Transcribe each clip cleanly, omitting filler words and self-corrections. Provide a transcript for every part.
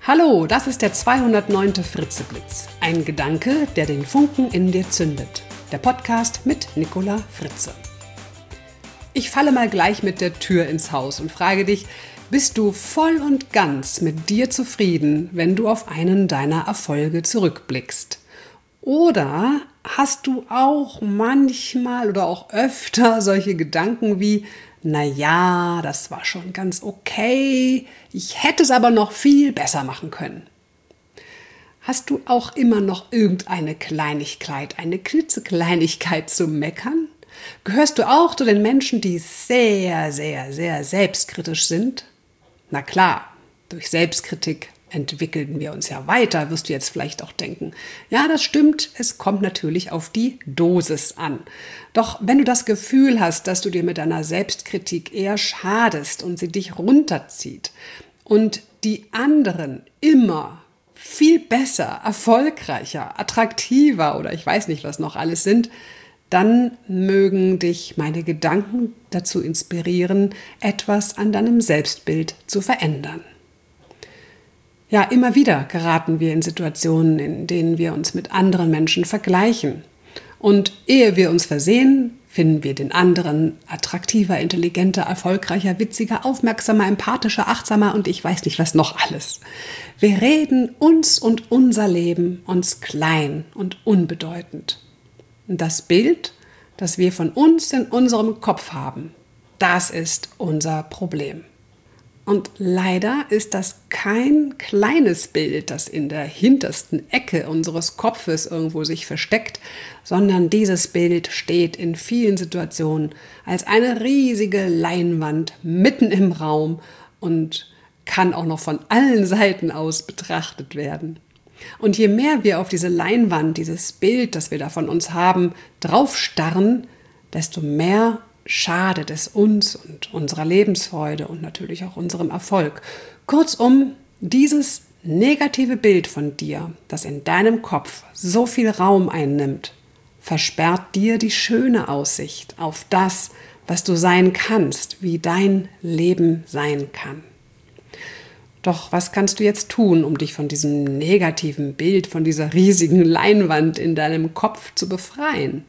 Hallo, das ist der 209. Fritzeblitz. Ein Gedanke, der den Funken in dir zündet. Der Podcast mit Nicola Fritze. Ich falle mal gleich mit der Tür ins Haus und frage dich, bist du voll und ganz mit dir zufrieden, wenn du auf einen deiner Erfolge zurückblickst? Oder hast du auch manchmal oder auch öfter solche Gedanken wie, naja, das war schon ganz okay, ich hätte es aber noch viel besser machen können? Hast du auch immer noch irgendeine Kleinigkeit, eine klitzekleinigkeit zu meckern? Gehörst du auch zu den Menschen, die sehr, sehr, sehr selbstkritisch sind? Na klar, durch Selbstkritik entwickeln wir uns ja weiter, wirst du jetzt vielleicht auch denken. Ja, das stimmt, es kommt natürlich auf die Dosis an. Doch wenn du das Gefühl hast, dass du dir mit deiner Selbstkritik eher schadest und sie dich runterzieht und die anderen immer viel besser, erfolgreicher, attraktiver oder ich weiß nicht, was noch alles sind, dann mögen dich meine Gedanken dazu inspirieren, etwas an deinem Selbstbild zu verändern. Ja, immer wieder geraten wir in Situationen, in denen wir uns mit anderen Menschen vergleichen. Und ehe wir uns versehen, finden wir den anderen attraktiver, intelligenter, erfolgreicher, witziger, aufmerksamer, empathischer, achtsamer und ich weiß nicht, was noch alles. Wir reden uns und unser Leben uns klein und unbedeutend. Und das Bild, das wir von uns in unserem Kopf haben, das ist unser Problem. Und leider ist das kein kleines Bild, das in der hintersten Ecke unseres Kopfes irgendwo sich versteckt, sondern dieses Bild steht in vielen Situationen als eine riesige Leinwand mitten im Raum und kann auch noch von allen Seiten aus betrachtet werden. Und je mehr wir auf diese Leinwand, dieses Bild, das wir da von uns haben, draufstarren, desto mehr schadet es uns und unserer Lebensfreude und natürlich auch unserem Erfolg. Kurzum, dieses negative Bild von dir, das in deinem Kopf so viel Raum einnimmt, versperrt dir die schöne Aussicht auf das, was du sein kannst, wie dein Leben sein kann. Doch was kannst du jetzt tun, um dich von diesem negativen Bild, von dieser riesigen Leinwand in deinem Kopf zu befreien?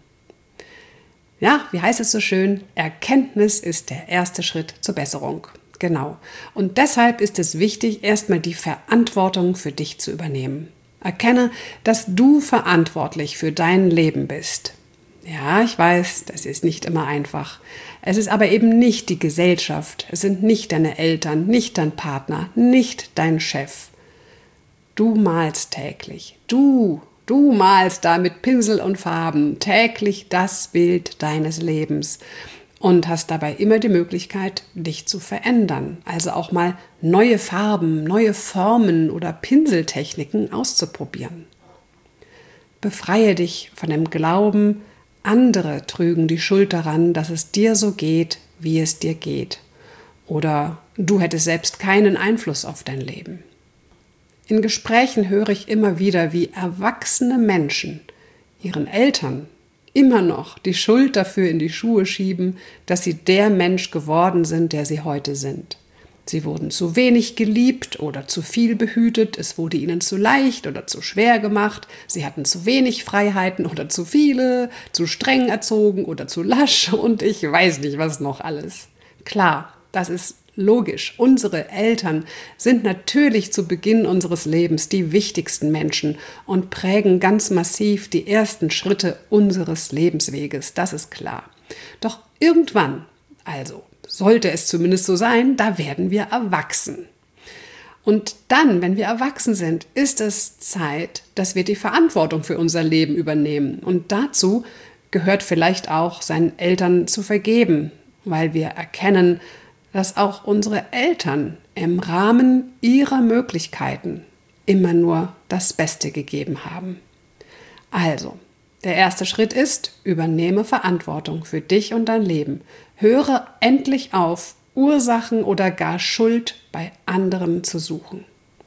Ja, wie heißt es so schön? Erkenntnis ist der erste Schritt zur Besserung. Genau. Und deshalb ist es wichtig, erstmal die Verantwortung für dich zu übernehmen. Erkenne, dass du verantwortlich für dein Leben bist. Ja, ich weiß, das ist nicht immer einfach. Es ist aber eben nicht die Gesellschaft, es sind nicht deine Eltern, nicht dein Partner, nicht dein Chef. Du malst täglich. Du malst da mit Pinsel und Farben täglich das Bild deines Lebens und hast dabei immer die Möglichkeit, dich zu verändern. Also auch mal neue Farben, neue Formen oder Pinseltechniken auszuprobieren. Befreie dich von dem Glauben, andere trügen die Schuld daran, dass es dir so geht, wie es dir geht. Oder du hättest selbst keinen Einfluss auf dein Leben. In Gesprächen höre ich immer wieder, wie erwachsene Menschen ihren Eltern immer noch die Schuld dafür in die Schuhe schieben, dass sie der Mensch geworden sind, der sie heute sind. Sie wurden zu wenig geliebt oder zu viel behütet, es wurde ihnen zu leicht oder zu schwer gemacht, sie hatten zu wenig Freiheiten oder zu viele, zu streng erzogen oder zu lasch und ich weiß nicht, was noch alles. Klar, das ist logisch. Unsere Eltern sind natürlich zu Beginn unseres Lebens die wichtigsten Menschen und prägen ganz massiv die ersten Schritte unseres Lebensweges, das ist klar. Doch irgendwann, also sollte es zumindest so sein, da werden wir erwachsen. Und dann, wenn wir erwachsen sind, ist es Zeit, dass wir die Verantwortung für unser Leben übernehmen. Und dazu gehört vielleicht auch, seinen Eltern zu vergeben, weil wir erkennen, dass auch unsere Eltern im Rahmen ihrer Möglichkeiten immer nur das Beste gegeben haben. Also, der erste Schritt ist, übernehme Verantwortung für dich und dein Leben. Höre endlich auf, Ursachen oder gar Schuld bei anderen zu suchen.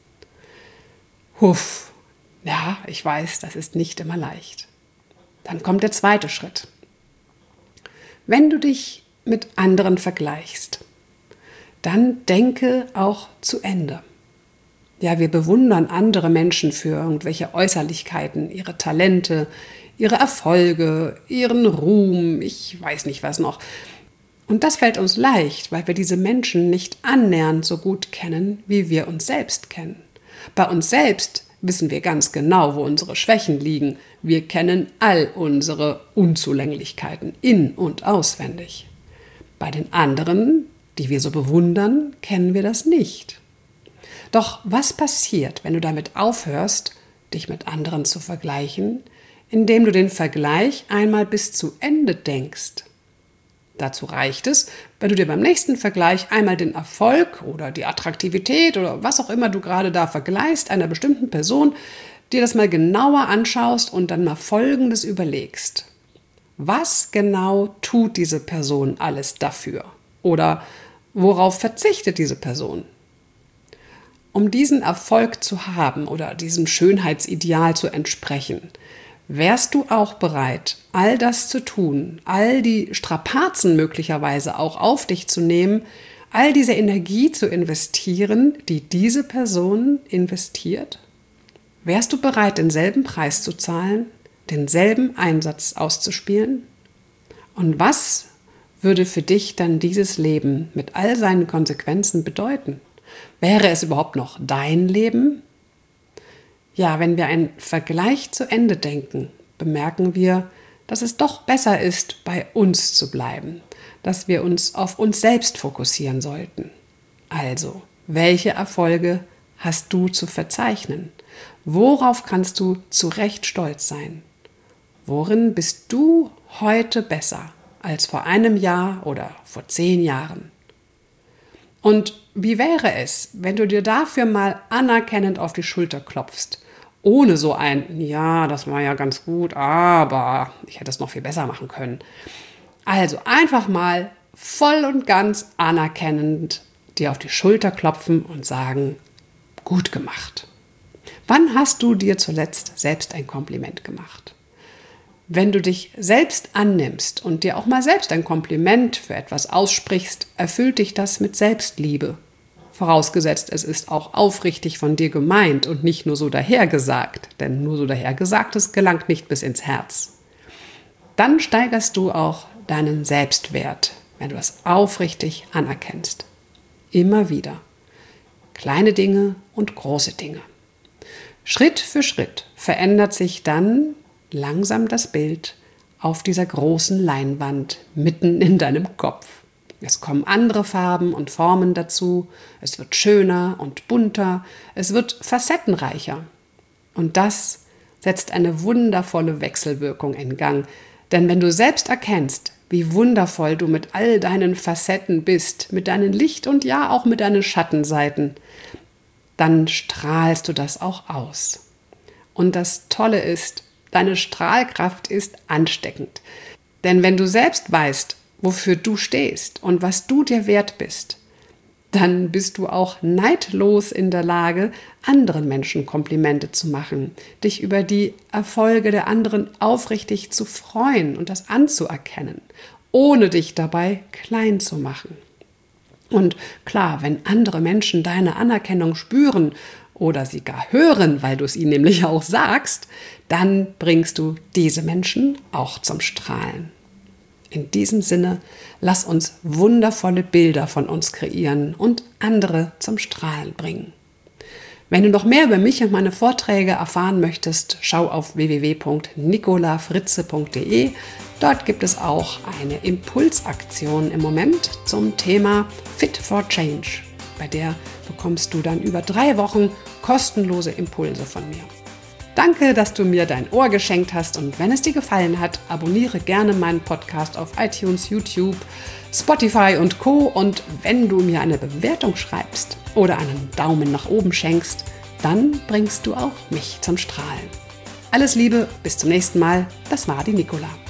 Huff, ja, ich weiß, das ist nicht immer leicht. Dann kommt der zweite Schritt. Wenn du dich mit anderen vergleichst, dann denke auch zu Ende. Ja, wir bewundern andere Menschen für irgendwelche Äußerlichkeiten, ihre Talente, ihre Erfolge, ihren Ruhm, ich weiß nicht was noch. Und das fällt uns leicht, weil wir diese Menschen nicht annähernd so gut kennen, wie wir uns selbst kennen. Bei uns selbst wissen wir ganz genau, wo unsere Schwächen liegen. Wir kennen all unsere Unzulänglichkeiten in- und auswendig. Bei den anderen, die wir so bewundern, kennen wir das nicht. Doch was passiert, wenn du damit aufhörst, dich mit anderen zu vergleichen, indem du den Vergleich einmal bis zu Ende denkst? Dazu reicht es, wenn du dir beim nächsten Vergleich einmal den Erfolg oder die Attraktivität oder was auch immer du gerade da vergleichst einer bestimmten Person, dir das mal genauer anschaust und dann mal Folgendes überlegst. Was genau tut diese Person alles dafür? Oder worauf verzichtet diese Person? Um diesen Erfolg zu haben oder diesem Schönheitsideal zu entsprechen, wärst du auch bereit, all das zu tun, all die Strapazen möglicherweise auch auf dich zu nehmen, all diese Energie zu investieren, die diese Person investiert? Wärst du bereit, denselben Preis zu zahlen, denselben Einsatz auszuspielen? Und was würde für dich dann dieses Leben mit all seinen Konsequenzen bedeuten? Wäre es überhaupt noch dein Leben? Ja, wenn wir einen Vergleich zu Ende denken, bemerken wir, dass es doch besser ist, bei uns zu bleiben, dass wir uns auf uns selbst fokussieren sollten. Also, welche Erfolge hast du zu verzeichnen? Worauf kannst du zu Recht stolz sein? Worin bist du heute besser als vor einem Jahr oder vor 10 Jahren? Und wie wäre es, wenn du dir dafür mal anerkennend auf die Schulter klopfst, ohne so ein, ja, das war ja ganz gut, aber ich hätte es noch viel besser machen können. Also einfach mal voll und ganz anerkennend dir auf die Schulter klopfen und sagen, gut gemacht. Wann hast du dir zuletzt selbst ein Kompliment gemacht? Wenn du dich selbst annimmst und dir auch mal selbst ein Kompliment für etwas aussprichst, erfüllt dich das mit Selbstliebe. Vorausgesetzt, es ist auch aufrichtig von dir gemeint und nicht nur so dahergesagt, denn nur so dahergesagtes gelangt nicht bis ins Herz. Dann steigerst du auch deinen Selbstwert, wenn du es aufrichtig anerkennst. Immer wieder. Kleine Dinge und große Dinge. Schritt für Schritt verändert sich dann langsam das Bild auf dieser großen Leinwand mitten in deinem Kopf. Es kommen andere Farben und Formen dazu, es wird schöner und bunter, es wird facettenreicher. Und das setzt eine wundervolle Wechselwirkung in Gang. Denn wenn du selbst erkennst, wie wundervoll du mit all deinen Facetten bist, mit deinen Licht- und ja auch mit deinen Schattenseiten, dann strahlst du das auch aus. Und das Tolle ist, deine Strahlkraft ist ansteckend. Denn wenn du selbst weißt, wofür du stehst und was du dir wert bist, dann bist du auch neidlos in der Lage, anderen Menschen Komplimente zu machen, dich über die Erfolge der anderen aufrichtig zu freuen und das anzuerkennen, ohne dich dabei klein zu machen. Und klar, wenn andere Menschen deine Anerkennung spüren oder sie gar hören, weil du es ihnen nämlich auch sagst, dann bringst du diese Menschen auch zum Strahlen. In diesem Sinne, lass uns wundervolle Bilder von uns kreieren und andere zum Strahlen bringen. Wenn du noch mehr über mich und meine Vorträge erfahren möchtest, schau auf www.nicolafritze.de. Dort gibt es auch eine Impulsaktion im Moment zum Thema Fit for Change. Bei der bekommst du dann über 3 Wochen kostenlose Impulse von mir. Danke, dass du mir dein Ohr geschenkt hast und wenn es dir gefallen hat, abonniere gerne meinen Podcast auf iTunes, YouTube, Spotify und Co. Und wenn du mir eine Bewertung schreibst oder einen Daumen nach oben schenkst, dann bringst du auch mich zum Strahlen. Alles Liebe, bis zum nächsten Mal. Das war die Nicola.